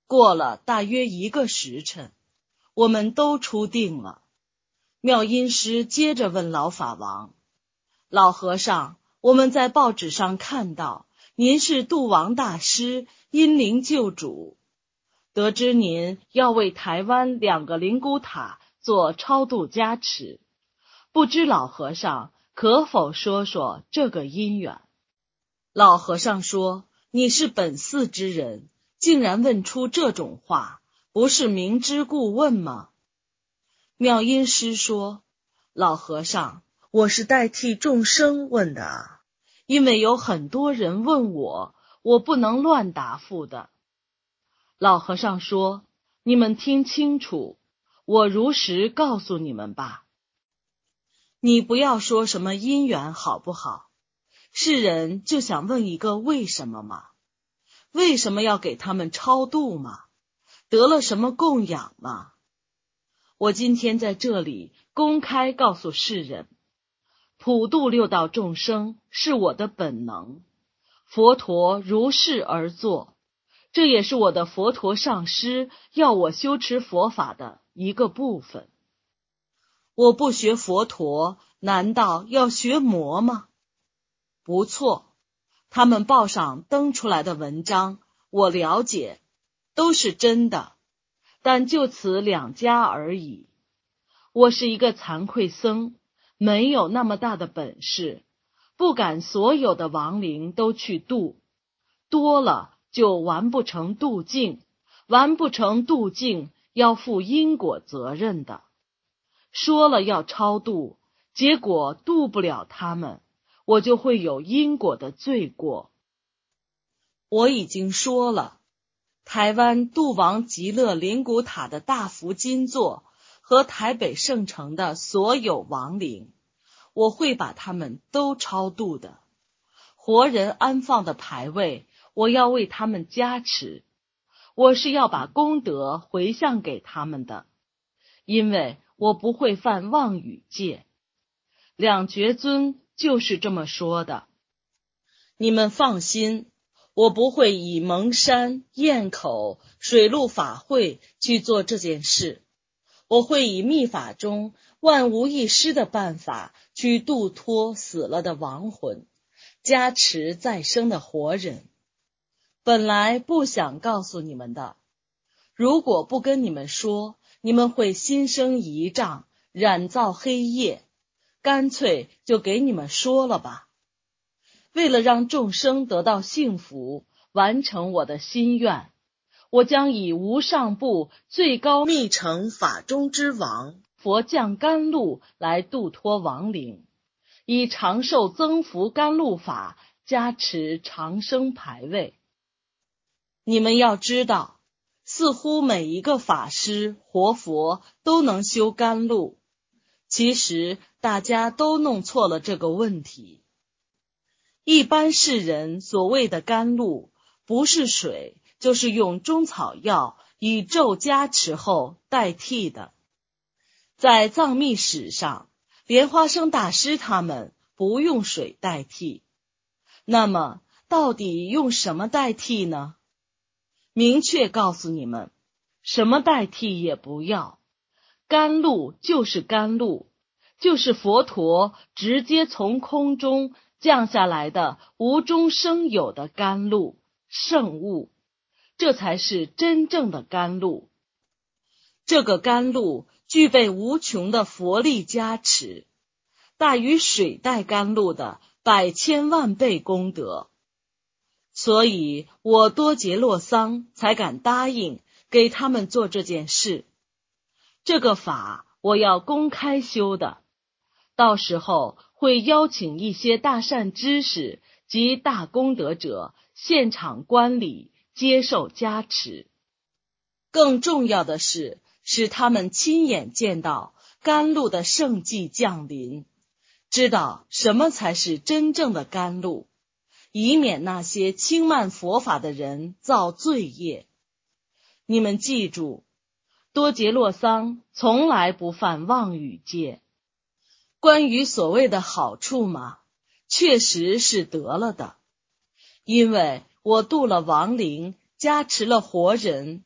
过了大约1个时辰，我们都出定了。妙音师接着问老法王：老和尚，我们在报纸上看到您是度王大师，因灵救主，得知您要为台湾2个灵骨塔做超度加持，不知老和尚可否说说这个因缘？老和尚说：你是本寺之人，竟然问出这种话，不是明知故问吗？妙音师说：老和尚，我是代替众生问的啊，因为有很多人问我，我不能乱答复的。老和尚说：你们听清楚，我如实告诉你们吧。你不要说什么因缘好不好，世人就想问一个为什么嘛？为什么要给他们超度嘛？得了什么供养嘛？我今天在这里公开告诉世人，普度6道众生是我的本能，佛陀如是而做，这也是我的佛陀上师要我修持佛法的一个部分。我不学佛陀，难道要学魔吗？不错，他们报上登出来的文章，我了解，都是真的，但就此2家而已。我是一个惭愧僧，没有那么大的本事，不敢所有的亡灵都去度，多了就完不成度尽，完不成度尽要负因果责任的。说了要超度，结果度不了他们，我就会有因果的罪过。我已经说了，台湾度王极乐灵骨塔的大幅金座和台北圣城的所有亡灵，我会把他们都超度的。活人安放的牌位，我要为他们加持，我是要把功德回向给他们的，因为我不会犯妄语戒。两觉尊就是这么说的。你们放心，我不会以蒙山、堰口、水陆法会去做这件事，我会以密法中万无一失的办法去度脱死了的亡魂，加持再生的活人。本来不想告诉你们的，如果不跟你们说，你们会心生疑障，染造黑夜，干脆就给你们说了吧。为了让众生得到幸福，完成我的心愿，我将以无上部最高密乘法中之王佛降甘露来度脱亡灵，以长寿增福甘露法加持长生牌位。你们要知道，似乎每一个法师活佛都能修甘露，其实大家都弄错了这个问题。一般世人所谓的甘露，不是水，就是用中草药以咒加持后代替的。在藏密史上，莲花生大师他们不用水代替。那么到底用什么代替呢？明确告诉你们，什么代替也不要。甘露就是甘露，就是佛陀直接从空中降下来的无中生有的甘露圣物，这才是真正的甘露。这个甘露具备无穷的佛力加持，大于水代甘露的100千万倍功德。所以我多杰洛桑才敢答应给他们做这件事。这个法我要公开修的，到时候会邀请一些大善知识及大功德者现场观礼，接受加持。更重要的是，使他们亲眼见到甘露的圣迹降临，知道什么才是真正的甘露，以免那些轻慢佛法的人造罪业。你们记住，多杰洛桑从来不犯妄语戒。关于所谓的好处嘛，确实是得了的，因为我度了亡灵，加持了活人，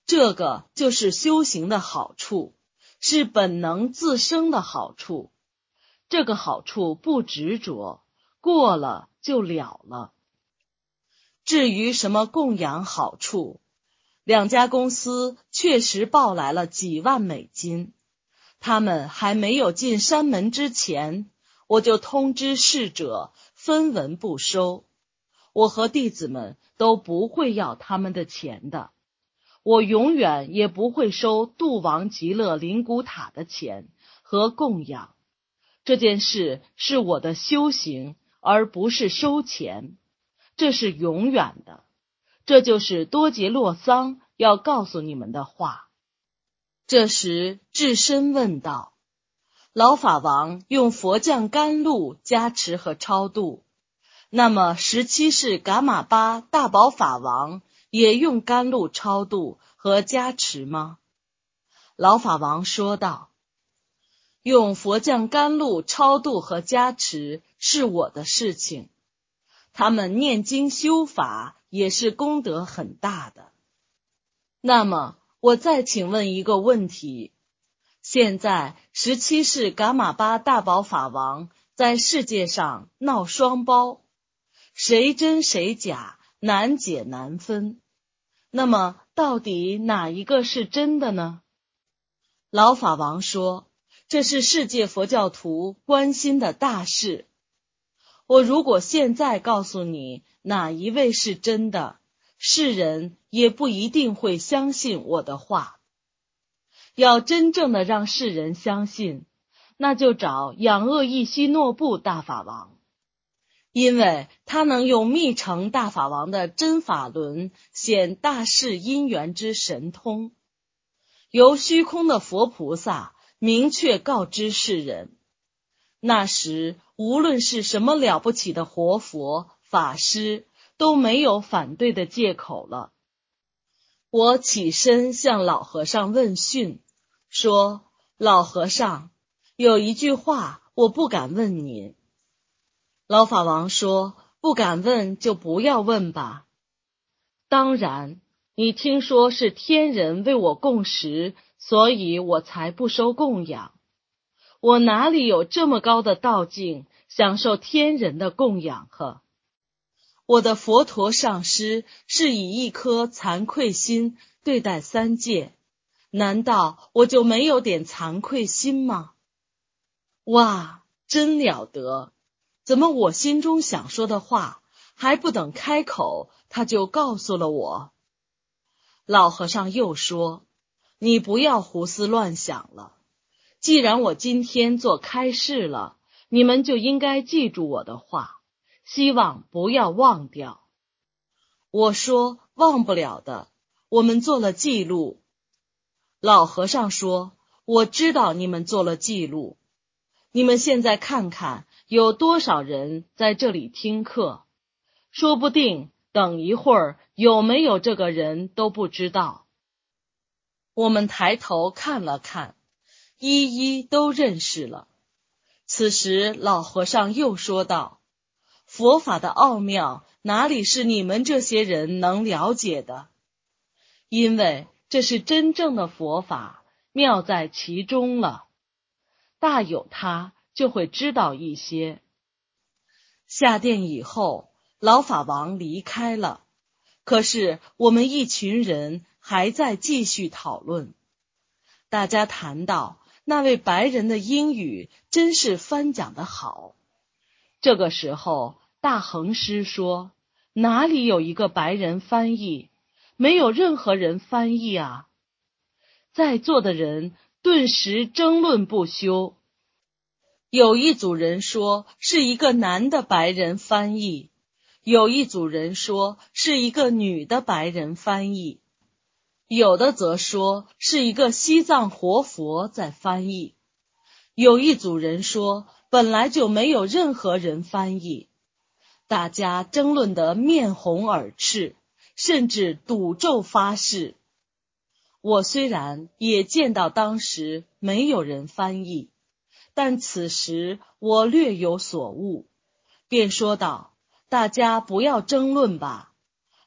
这个就是修行的好处，是本能自生的好处。这个好处不执着，过了就了了。至于什么供养好处，两家公司确实报来了几万美金，他们还没有进山门之前，我就通知侍者分文不收。我和弟子们都不会要他们的钱的，我永远也不会收度王极乐灵骨塔的钱和供养。这件事是我的修行，而不是收钱，这是永远的。这就是多杰洛桑要告诉你们的话。这时智深问道：老法王用佛降甘露加持和超度，那么17世噶玛巴大宝法王也用甘露超度和加持吗？老法王说道：用佛降甘露超度和加持是我的事情，他们念经修法也是功德很大的。那么我再请问一个问题，现在17世噶玛巴大宝法王在世界上闹双胞，谁真谁假，难解难分。那么到底哪一个是真的呢？老法王说，这是世界佛教徒关心的大事。我如果现在告诉你哪一位是真的，世人也不一定会相信我的话。要真正的让世人相信，那就找仰厄益西诺布大法王，因为他能用密乘大法王的真法轮显大事因缘之神通，由虚空的佛菩萨明确告知世人。那时无论是什么了不起的活佛法师，都没有反对的借口了。我起身向老和尚问讯，说：老和尚，有一句话我不敢问您。老法王说：不敢问就不要问吧。当然，你听说是天人为我供食，所以我才不收供养。我哪里有这么高的道境，享受天人的供养呵？我的佛陀上师是以一颗惭愧心对待三界，难道我就没有点惭愧心吗？哇，真了得！怎么我心中想说的话，还不等开口，他就告诉了我？老和尚又说：你不要胡思乱想了。既然我今天做开示了，你们就应该记住我的话，希望不要忘掉。我说忘不了的，我们做了记录。老和尚说：我知道你们做了记录，你们现在看看有多少人在这里听课，说不定等一会儿有没有这个人都不知道。我们抬头看了看，一一都认识了。此时老和尚又说道：佛法的奥妙哪里是你们这些人能了解的？因为这是真正的佛法，妙在其中了。大有他就会知道一些。下殿以后，老法王离开了，可是我们一群人还在继续讨论。大家谈到那位白人的英语真是翻讲得好。这个时候大恒师说：哪里有一个白人翻译？没有任何人翻译啊！在座的人顿时争论不休。有一组人说是一个男的白人翻译，有一组人说是一个女的白人翻译，有的则说是一个西藏活佛在翻译，有一组人说本来就没有任何人翻译。大家争论得面红耳赤，甚至赌咒发誓。我虽然也见到当时没有人翻译，但此时我略有所悟，便说道：大家不要争论吧，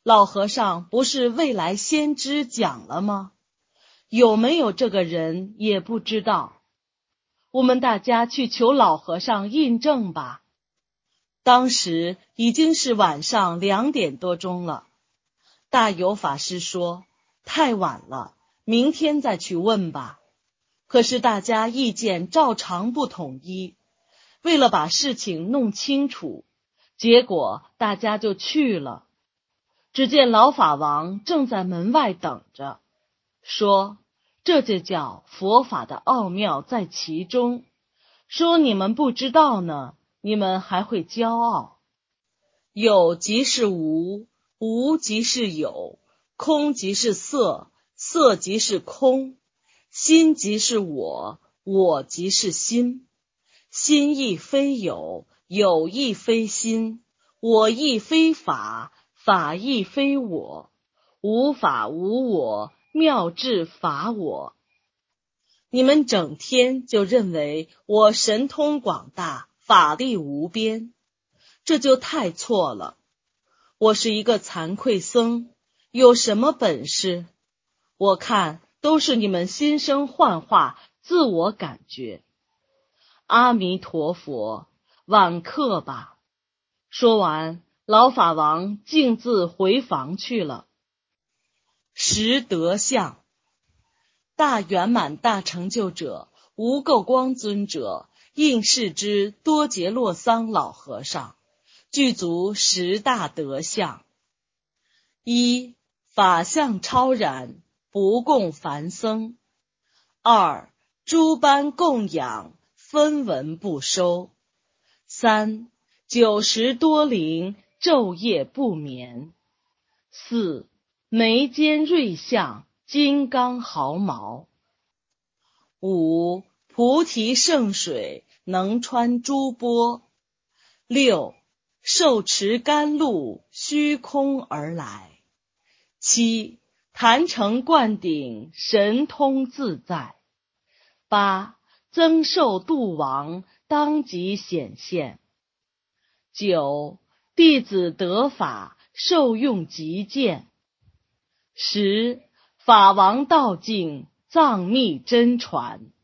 老和尚不是未来先知讲了吗？有没有这个人也不知道。我们大家去求老和尚印证吧。当时已经是晚上2点多钟了。大有法师说，太晚了，明天再去问吧。可是大家意见照常不统一，为了把事情弄清楚，结果大家就去了。只见老法王正在门外等着，说这就叫佛法的奥妙在其中，说你们不知道呢，你们还会骄傲。有即是无，无即是有，空即是色，色即是空，心即是我，我即是心，心亦非有，有亦非心，我亦非法，法亦非我，无法无我，妙智法我。你们整天就认为我神通广大，法力无边，这就太错了。我是一个惭愧僧，有什么本事？我看都是你们心生幻化，自我感觉。阿弥陀佛，晚课吧。说完，老法王径自回房去了。识德相，大圆满大成就者无垢光尊者应世之多杰洛桑老和尚具足10大德相。1. 法相超然，不共凡僧。2. 诸般供养，分文不收。3. 90多灵，昼夜不眠。4. 眉间瑞相，金刚毫毛。5. 菩提圣水，能穿诸波。6. 受持甘露，虚空而来。7. 坛城灌顶，神通自在。8. 增寿度亡，当即显现。9. 弟子得法，受用极见。10. 法王道境，藏密真传。